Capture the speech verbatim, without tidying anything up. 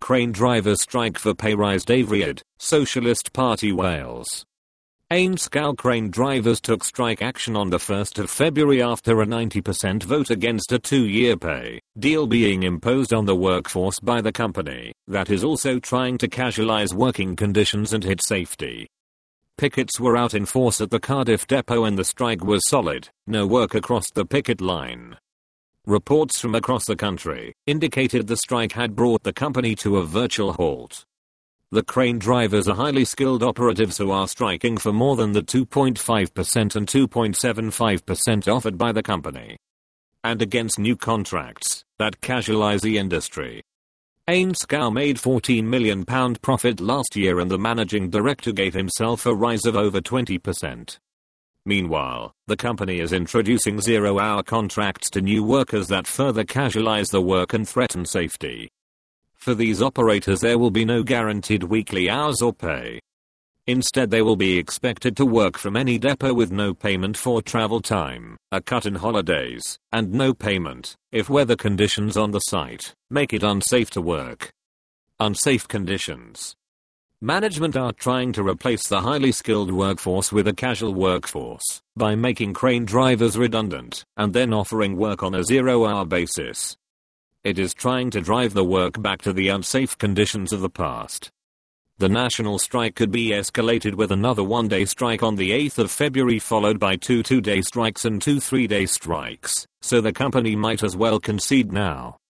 Crane drivers strike for pay rise. Davriad, Socialist Party Wales. Ainscow crane drivers took strike action on the first of February after a ninety percent vote against a two-year pay deal being imposed on the workforce by the company that is also trying to casualize working conditions and hit safety. Pickets were out in force at the Cardiff depot and the strike was solid, no work across the picket line. Reports from across the country indicated the strike had brought the company to a virtual halt. The crane drivers are highly skilled operatives who are striking for more than the two point five percent and two point seven five percent offered by the company, and against new contracts that casualize the industry. Ainscow made fourteen million pounds profit last year and the managing director gave himself a rise of over twenty percent. Meanwhile, the company is introducing zero-hour contracts to new workers that further casualize the work and threaten safety. For these operators there will be no guaranteed weekly hours or pay. Instead they will be expected to work from any depot with no payment for travel time, a cut in holidays, and no payment if weather conditions on the site make it unsafe to work. Unsafe conditions. Management are trying to replace the highly skilled workforce with a casual workforce by making crane drivers redundant and then offering work on a zero-hour basis. It is trying to drive the work back to the unsafe conditions of the past. The national strike could be escalated with another one-day strike on the eighth of February followed by two two-day strikes and two three-day strikes, so the company might as well concede now.